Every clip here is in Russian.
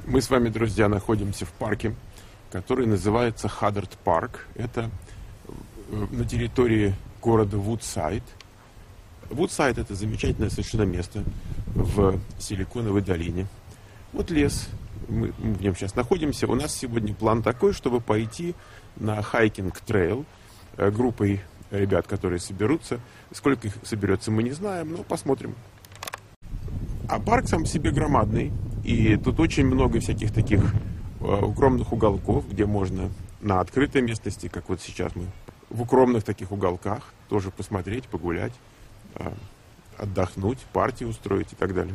Мы с вами, друзья, находимся в парке, который называется Хаддард Парк. Это на территории города Вудсайд. Вудсайд — это замечательное совершенно место в Силиконовой долине. Вот лес, мы в нем сейчас находимся. У нас сегодня план такой, чтобы пойти на хайкинг-трейл группой ребят, которые соберутся. Сколько их соберется, мы не знаем, но посмотрим. А парк сам по себе громадный, и тут очень много всяких таких укромных уголков, где можно на открытой местности, как вот сейчас мы, в укромных таких уголках тоже посмотреть, погулять, отдохнуть, партии устроить и так далее.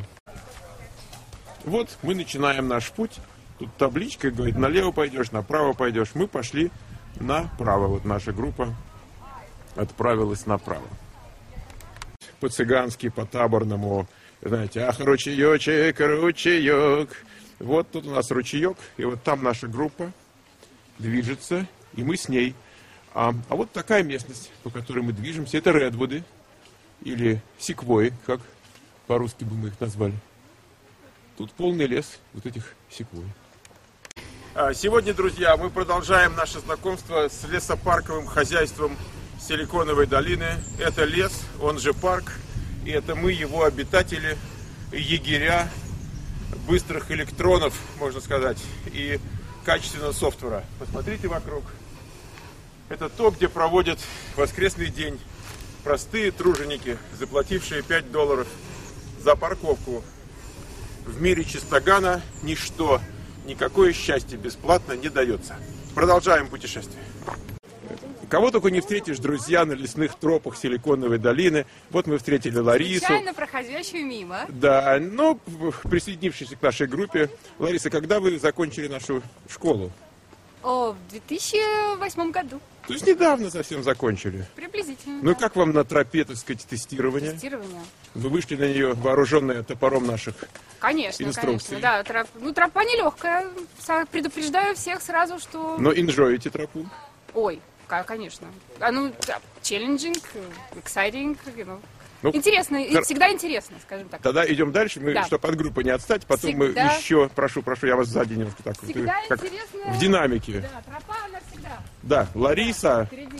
Вот мы начинаем наш путь. Тут табличка говорит, налево пойдешь, направо пойдешь. Мы пошли направо. Вот наша группа отправилась направо. По-цыгански, по-таборному. Знаете, ах, ручеечек, ручеек. Вот тут у нас ручеек, и вот там наша группа движется, и мы с ней. А вот такая местность, по которой мы движемся, это редвуды, или секвойи, как по-русски бы мы их назвали. Тут полный лес вот этих секвой. Сегодня, друзья, мы продолжаем наше знакомство с лесопарковым хозяйством Силиконовой долины. Это лес, он же парк. И это мы, его обитатели, егеря, быстрых электронов, можно сказать, и качественного софтвера. Посмотрите вокруг. Это то, где проводят воскресный день простые труженики, заплатившие $5 за парковку. В мире чистогана ничто, никакое счастье бесплатно не дается. Продолжаем путешествие. Кого только не встретишь, друзья, на лесных тропах Силиконовой долины. Вот мы встретили Ларису. Случайно проходящую мимо. Да, но присоединившись к нашей группе. Лариса, когда вы закончили нашу школу? В 2008 году. То есть недавно совсем закончили. Приблизительно. Ну, да. как вам на тропе, так сказать, тестирования? Тестирование. Вы вышли на нее, вооруженные топором наших инструкций. Конечно, да. Тропа нелегкая. Предупреждаю всех сразу, что... Но инжоите тропу? Ой, конечно. Challenging, exciting, Ну, интересно, всегда интересно, скажем так. Тогда идем дальше, Да. чтобы от группы не отстать, потом мы Всегда. еще, прошу, я вас сзади немножко так, Всегда как интересно. в динамике. Да, тропа она всегда. Да, Лариса, Впереди.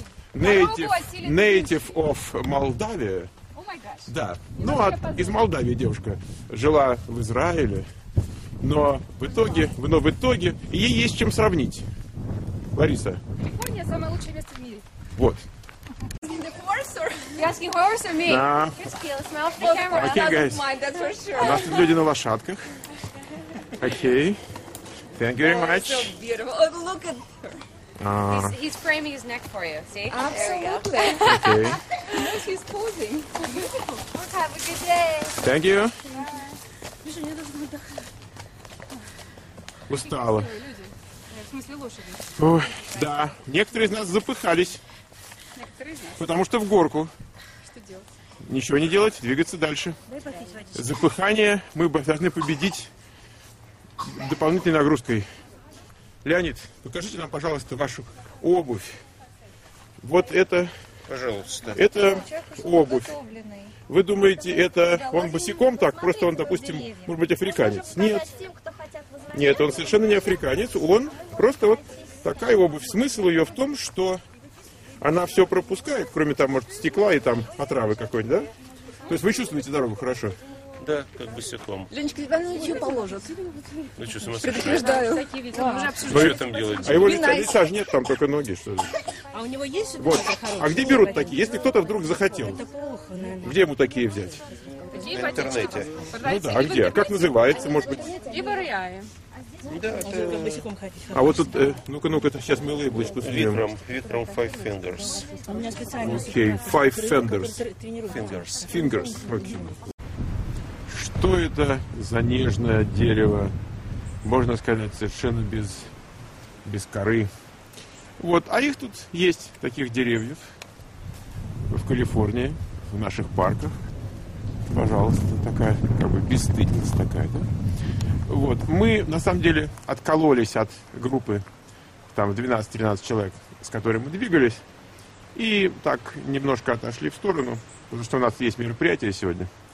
native of Moldavia. О май гаш. Да, Немножко из Молдавии девушка жила в Израиле, но в итоге ей есть чем сравнить. Лариса, Калифорния самое лучшее место в мире. вот. You asking horse or me? Да. Okay, guys. У нас тут люди на лошадках. Окей. Thank you very much. Beautiful. Oh, look at He's framing his neck for you. See? absolutely. Окей. Yes, he's posing. Have a good day. Thank you. Устала. В смысле лошади? Ой, да, некоторые из нас запыхались, Некоторые из нас. потому что в горку. Что делать? Ничего не делать, двигаться дальше. Запыхание мы должны победить дополнительной нагрузкой. Леонид, покажите нам, пожалуйста, вашу обувь. Вот это, Пожалуйста. это обувь. Вы думаете, это он босиком так? Просто он, допустим, может быть, африканец? Нет. Нет, он совершенно не африканец. Он просто вот такая обувь. Смысл ее в том, что она все пропускает, кроме там, может, стекла и там отравы какой-нибудь, да? То есть вы чувствуете дорогу хорошо? Да, как босиком. Ленечка, тебя на ничего положат. Ну что, сумасшедший? Предупреждаю. Такие видео мы уже обсуждали. Что там делать? А его лица же нет, там только ноги, что ли? А у него есть Вот. А где берут такие? Если кто-то вдруг захотел, Это плохо, наверное. где ему такие взять? Такие В интернете. Ну да, а где? А как называется, может быть? И барьяи. Да, это Босиком ходить. А вот тут, ну-ка, сейчас мы лейблочку снимем. Викрам Five Fingers. У меня специально Окей, Five Fenders. тренируюсь. Fingers, окей. Что это за нежное дерево? Можно сказать, совершенно без коры. Вот, а их тут есть, таких деревьев, в Калифорнии, в наших парках. Пожалуйста, такая, как бы, бесстыдница такая, да? Вот, мы, на самом деле, откололись от группы, там, 12-13 человек, с которой мы двигались, и так немножко отошли в сторону, потому что у нас есть мероприятие сегодня.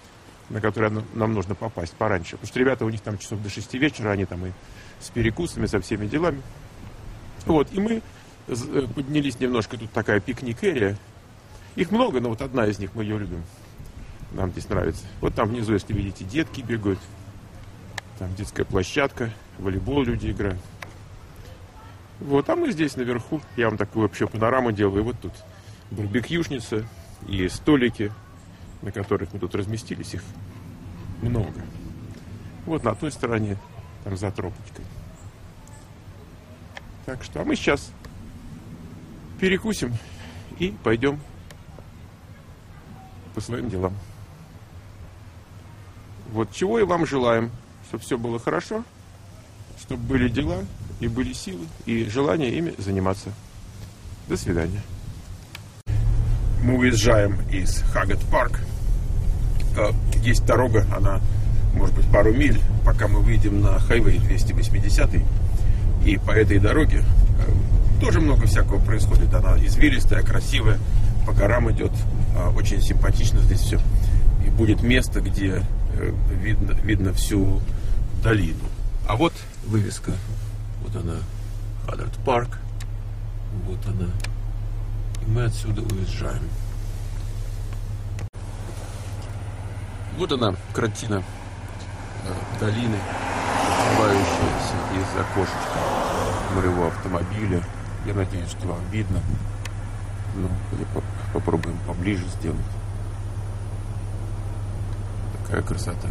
на который нам нужно попасть пораньше. Потому что ребята, у них там часов до 6 вечера, они там и с перекусами, со всеми делами. Вот, и мы поднялись немножко, тут такая пикник-эрия. Их много, но вот одна из них, мы ее любим. Нам здесь нравится. Вот там внизу, если видите, детки бегают. Там детская площадка, волейбол люди играют. Вот, а мы здесь наверху. Я вам такую вообще панораму делаю. И вот тут барбекюшница и столики, на которых мы тут разместились. Их много. Вот на той стороне, там за тропочкой. Так что, а мы сейчас перекусим и пойдем по своим делам. Вот чего и вам желаем, чтобы все было хорошо, чтобы были дела, и были силы, и желание ими заниматься. До свидания. Мы уезжаем из Хаггет Парк. Есть дорога, она может быть пару миль, пока мы выйдем на хайвей 280. И по этой дороге тоже много всякого происходит. Она извилистая, красивая, по горам идет. Очень симпатично здесь все. И будет место, где видно всю долину. А вот вывеска. Вот она, Хаггет Парк. Вот она. И мы отсюда уезжаем. Вот она, картина долины, открывающаяся из окошечка моего автомобиля. Я надеюсь, что вам видно. Ну, попробуем поближе сделать. Такая красота.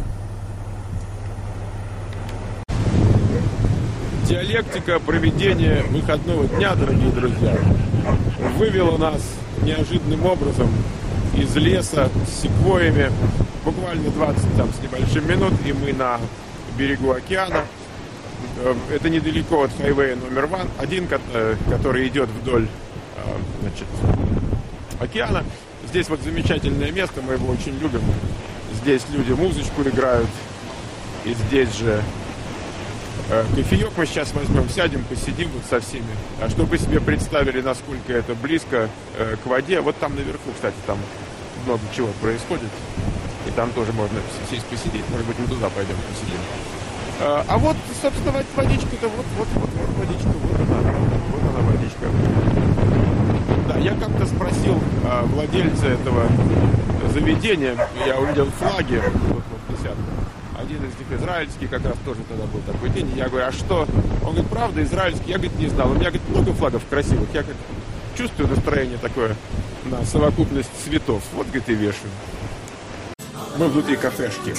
Диалектика проведения выходного дня, дорогие друзья, вывела нас неожиданным образом из леса с секвоями. Буквально 20 там с небольшим минут, и мы на берегу океана. Это недалеко от хайвея номер 1, который идет вдоль, значит, океана. Здесь вот замечательное место, мы его очень любим. Здесь люди музычку играют. И здесь же кофеек мы сейчас возьмем, сядем, посидим вот со всеми. А чтобы вы себе представили, насколько это близко к воде, вот там наверху, кстати, там много чего происходит. И там тоже можно сесть посидеть. Может быть, мы туда пойдем посидим. А вот, собственно, водичка-то, вот водичка, вот она водичка. Да, я как-то спросил владельца этого заведения, я увидел флаги, вот висят. Один из них израильский, как раз тоже тогда был такой день. Я говорю, а что? Он говорит, правда, израильский? Я, говорит, не знал. У меня, говорит, много флагов красивых. Я, говорит, чувствую настроение такое на совокупность цветов. Вот, говорит, и вешаю. Мы внутри кафешки.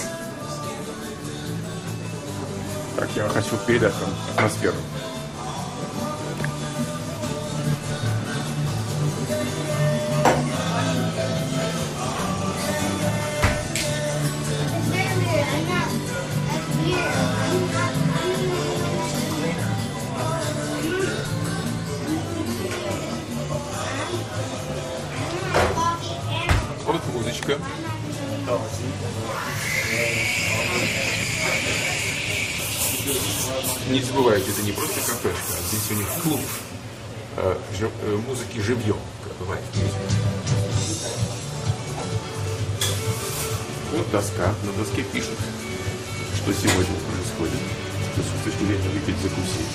Так, я хочу передать вам атмосферу. Вот музычка. Не забывайте, это не просто кафешка, а здесь у них клуб музыки живьем, как бывает. Вот доска, на доске пишут, что сегодня происходит, что с точки зрения выпить, закусить.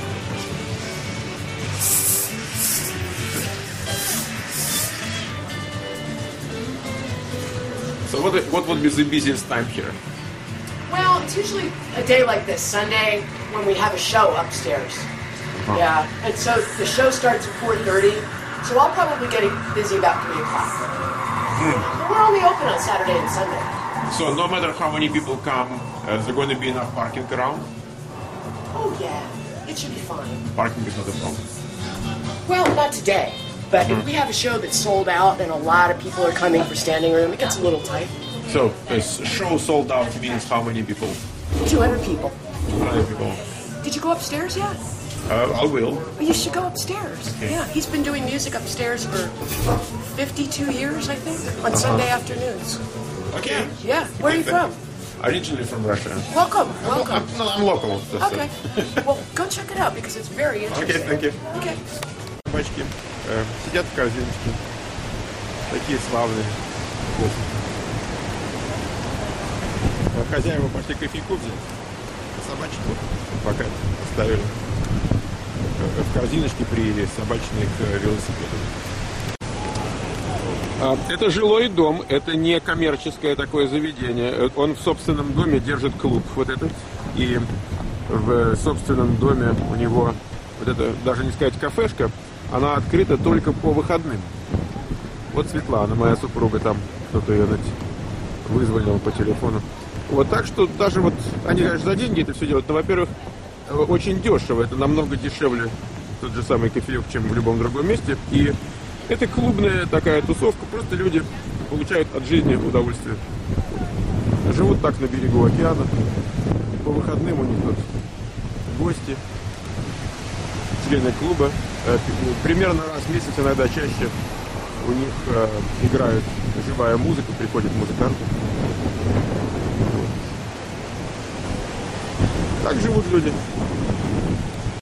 So what would be the busiest time here? Well, it's usually a day like this, Sunday, when we have a show upstairs. Yeah, and so the show starts at 4:30, so I'll probably get busy about 3 o'clock. But we're only open on Saturday and Sunday. So no matter how many people come, there's going to be enough parking around? Oh, yeah, it should be fine. Parking is not a problem. Well, not today, but if we have a show that's sold out and a lot of people are coming for standing room, it gets a little tight. So a show sold out means how many people? 200 people. 200 people. Did you go upstairs yet? I will. Well, you should go upstairs. Okay. Yeah, he's been doing music upstairs for 52 years, I think, on Sunday afternoons. Okay. Yeah. Where are you from? Originally from Russia. Welcome. Welcome. I'm local. Okay. Well, go check it out because it's very interesting. Okay, thank you. Okay. Собачки сидят в корзиночке. Такие славные. хозяева пошли кофейку взять. Собачку пока ставили в корзиночке при собачной к велосипеду. Это жилой дом, это не коммерческое такое заведение. Он в собственном доме держит клуб вот этот. И в собственном доме у него, вот это, даже не сказать кафешка, она открыта только по выходным. Вот Светлана, моя супруга, там кто-то ее вызвонил по телефону. Вот так что даже вот, они, конечно, за деньги это все делают, но, во-первых, очень дешево, это намного дешевле тот же самый кофеек, чем в любом другом месте. И это клубная такая тусовка, просто люди получают от жизни удовольствие. Живут так на берегу океана, по выходным у них тут гости, члены клуба. Примерно раз в месяц, иногда чаще, у них играет живая музыка, приходят музыканты. Так живут люди.